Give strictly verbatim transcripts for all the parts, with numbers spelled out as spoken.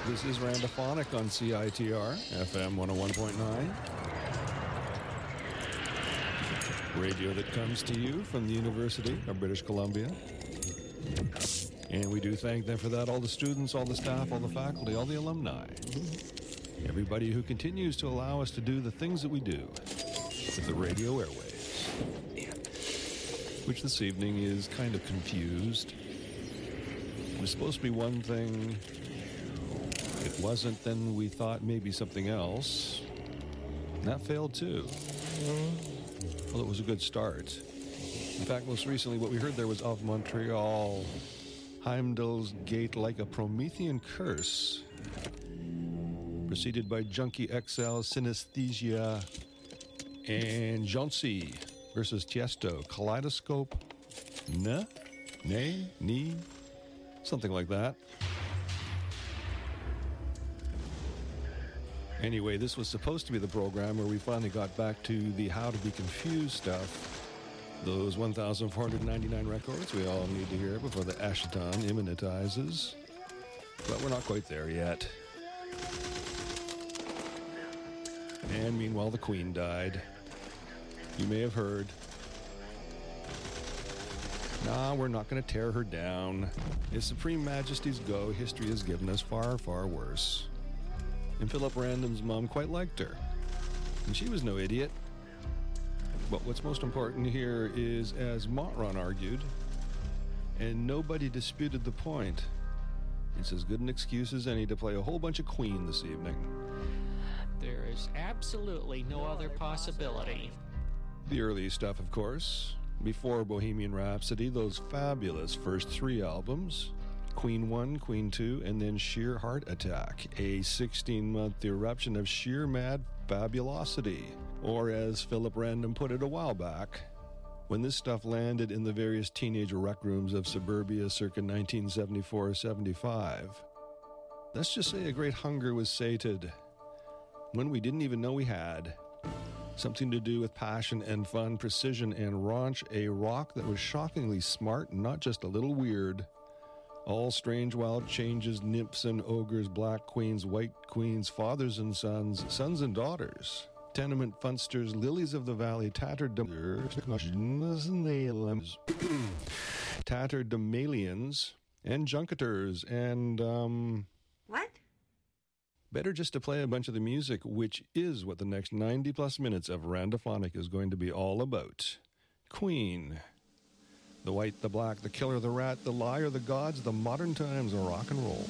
This is Randophonic on C I T R, F M one oh one point nine. Radio that comes to you from the University of British Columbia. And we do thank them for that, all the students, all the staff, all the faculty, all the alumni. Everybody who continues to allow us to do the things that we do with the radio airwaves. Which this evening is kind of confused. It was supposed to be one thing. It wasn't, then we thought maybe something else. That failed too. Well, it was a good start. In fact, most recently what we heard there was Of Montreal, Heimdall's Gate Like a Promethean Curse, preceded by Junkie X L, Synesthesia, and Jonsi versus Tiesto, Kaleidoscope, Na, Nay, Ni, something like that. Anyway, this was supposed to be the program where we finally got back to the How to Be Confused stuff. Those one thousand four hundred ninety-nine records we all need to hear before the Ashaton immanentizes. But we're not quite there yet. And meanwhile, the Queen died. You may have heard. Nah, we're not going to tear her down. As Supreme Majesty's go, history has given us far, far worse. And Philip Random's mom quite liked her. And she was no idiot. But what's most important here is, as Montron argued, and nobody disputed the point, it's as good an excuse as any to play a whole bunch of Queen this evening. There is absolutely no other possibility. The early stuff, of course. Before Bohemian Rhapsody, those fabulous first three albums, Queen one, Queen two, and then Sheer Heart Attack, a sixteen-month eruption of sheer mad fabulosity. Or as Philip Random put it a while back, when this stuff landed in the various teenage rec rooms of suburbia circa nineteen seventy-four seventy-five, let's just say a great hunger was sated, when we didn't even know we had. Something to do with passion and fun, precision and raunch, a rock that was shockingly smart and not just a little weird. All strange wild changes, nymphs and ogres, black queens, white queens, fathers and sons, sons and daughters, tenement funsters, lilies of the valley, tattered tattered Damalians, and junketers, and, um... What? Better just to play a bunch of the music, which is what the next ninety-plus minutes of Randophonic is going to be all about. Queen. The white, the black, the killer, the rat, the liar, the gods, the modern times of rock and roll.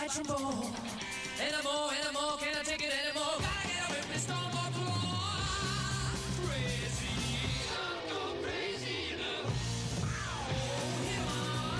fight some more. Anymore, anymore, can't I take it anymore? Gotta get up and be stone cold cold. Crazy, I'm go crazy, you know. Oh, him on.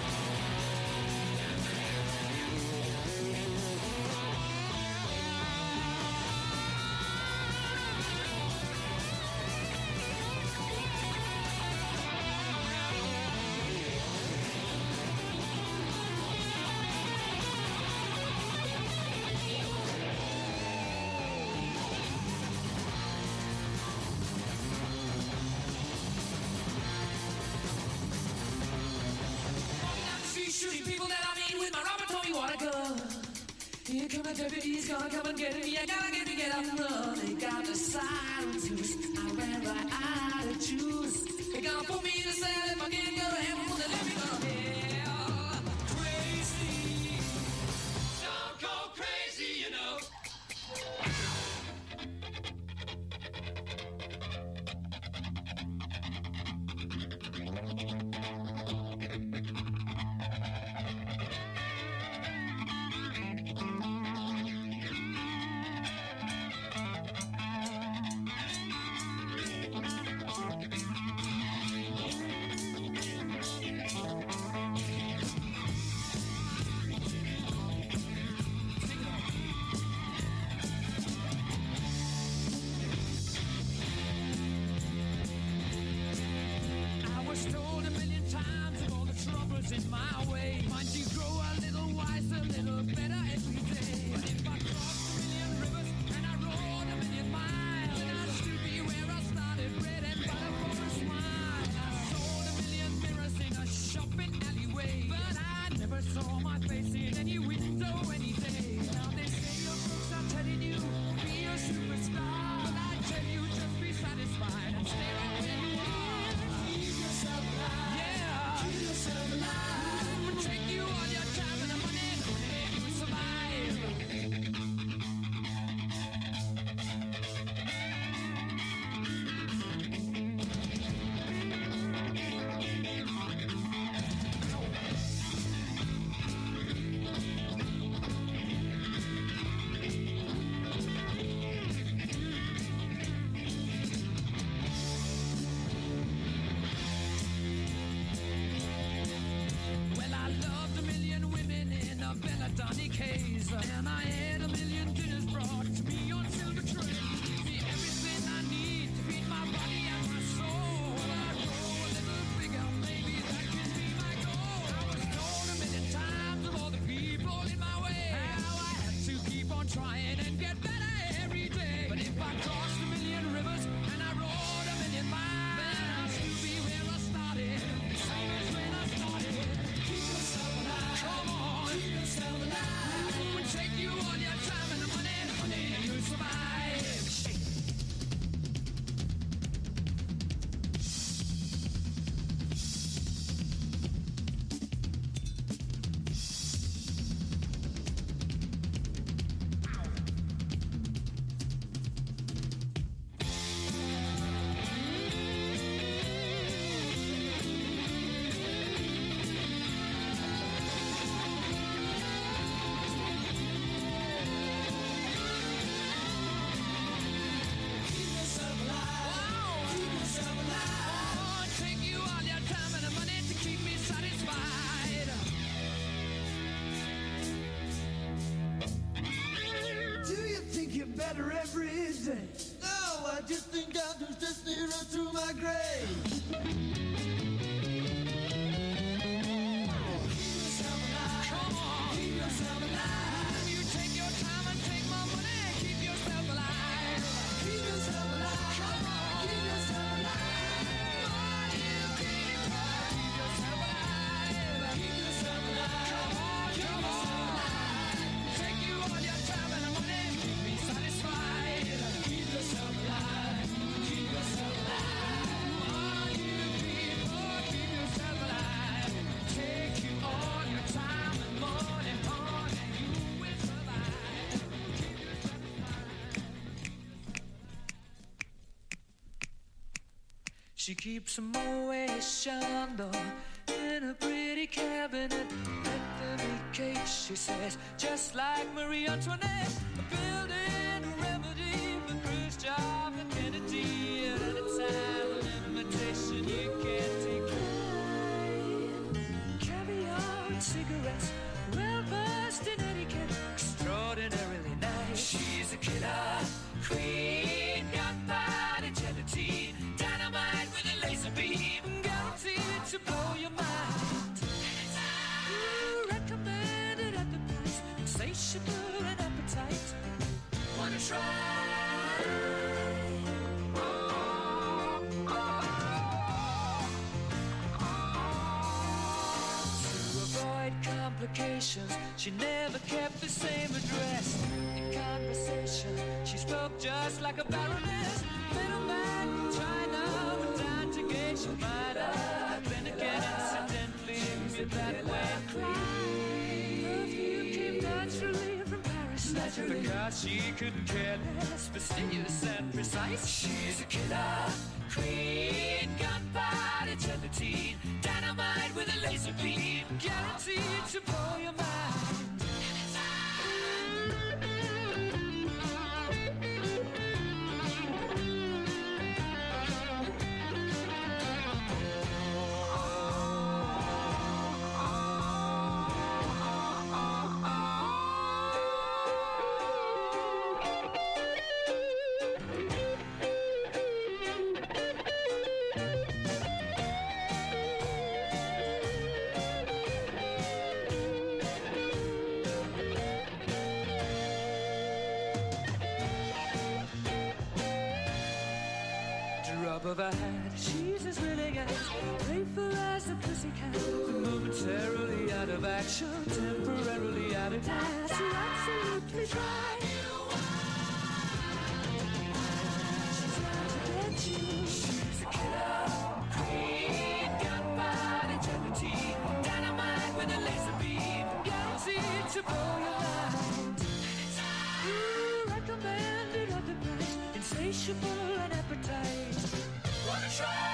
Shooting people that I mean with my Robert Tommy water gun. Here come the deputies, gonna come and get me. I gotta get me, get up and run. They got the sirens loose. I ran right out of juice. They gonna put me in a cell if I can't go to heaven. They let me go to hell. Crazy, don't go crazy, you know. In my way, mind you grow a little wiser, a little better every day. But if I crossed a million rivers and I rode a million miles, then I'd still be where I started, bread and butter for a smile. I sold a million mirrors in a shopping alleyway, but I never saw my face in any window any day. Now they say your books are telling you be a superstar, but I tell you just be satisfied and stay right where you are. Keep yourself alive. Yeah. Keep yourself alive. Take you all your time and the money, and you survive. Donny K's, and I had a million dinners brought to me on silver tray. See everything I need to feed my body and my soul. I grow a little bigger, maybe that can be my goal. I was told a million times of all the people in my way how I had to keep on trying and get better every day. But if I crossed a million rivers and I rode a million miles, then I'll still be where I started, same as when I started. Keep yourself alive. Come on. Keep yourself alive. Take you all your time and the money, money, and you survive. Better every day. No, I just think I'll just just nearer to my grave. Keep yourself alive. Come on. Keep yourself alive. You take your time and take my money. Keep yourself alive. Keep yourself alive. Come on. Keep yourself alive. Money people. Keep yourself alive. Keep yourself alive. Come on, come on. Take you all your time and the money. Be satisfied. Keep yourself alive. Keep yourself alive. Money people. Keep yourself alive. Take you all your time and money, honey. You will survive. Keep yourself alive. She keeps a Moet Chandon in in a pretty cabinet. Let them eat cake, she says, just like Marie Antoinette. Building a remedy for Khrushchev and Kennedy. At any time, an invitation you can't decline. Caviar and cigarettes, well versed in etiquette, extraordinarily nice. She's a killer queen, gunpowder gelatine, dynamite with a laser beam, guaranteed to blow your mind. Ooh, recommended at the price, insatiable and appetite. Wanna try? Complications, she never kept the same address. In conversation, she spoke just like a baroness. Middleman from China went down to gauge she might have been again incidentally with that way. Perfume came naturally from Paris, naturally, because she couldn't care less, fastidious and precise. She's a killer queen, gunpowder gelatine, dynamite with a laser beam, guaranteed to blow your mind. Of her hat, she's as willing as playful as the pussycat. Momentarily out of action, temporarily out of gas. You're absolutely dry. She's out to get you. She's a killer queen, gunpowder gelatine, dynamite with a laser beam, guaranteed to blow your mind. Ooh, recommended at the price, insatiable and appetite. Wanna try?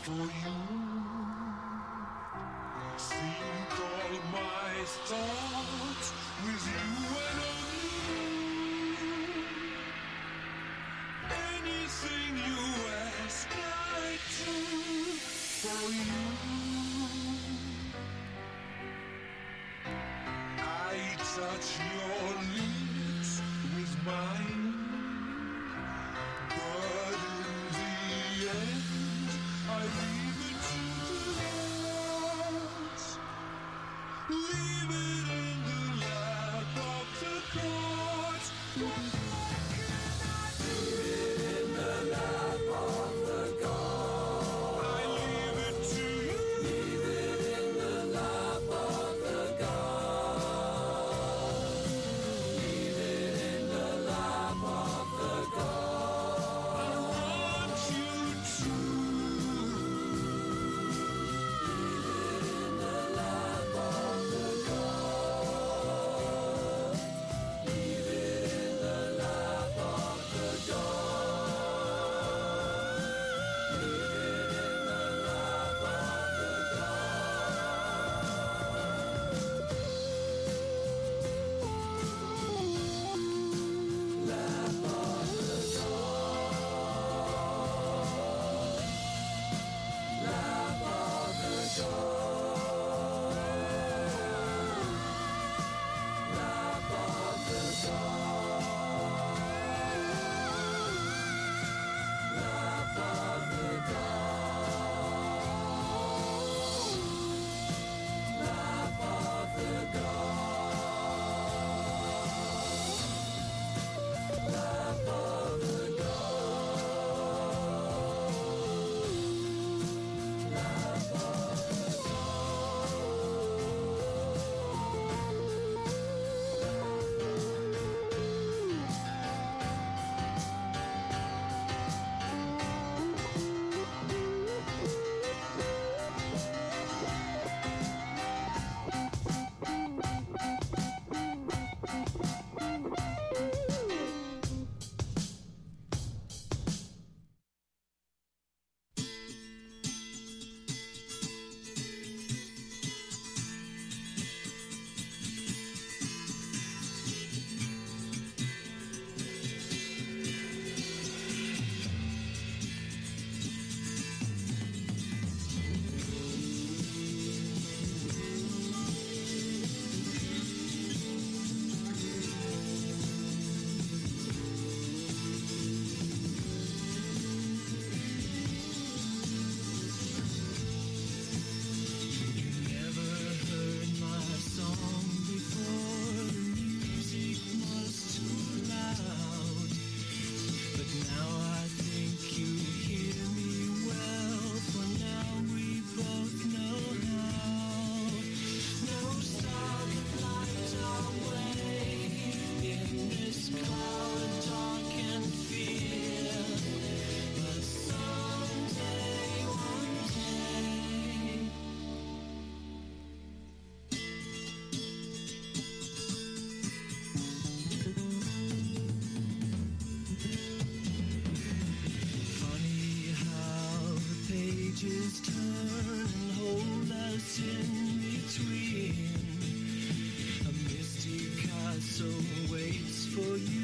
for you. Sync all my thoughts with you and only you. Anything you ask, I do for you. I touch your lips with mine, but in the end, I leave it to the gods. Leave it in the lap of the gods. What more can I do? Leave it in the lap of the gods. I leave it to you. Leave it in the lap of the gods. Leave it in the lap of the gods. I want you to. Leave it in the lap of the gods. Leave it in the lap of the gods. Leave it in the lap of the gods. Lap of the gods. Lap of the gods. Lap of the gods. Lap of the gods. Lap of the gods. Lap of the gods. Lap of You never heard my song before. The music was too loud, but now I think you hear me well. For now we both know how. No star can light our way in this cloud of dark and fear. But someday, one day. Funny how the pages turn and hold us in between. A misty castle waits for you.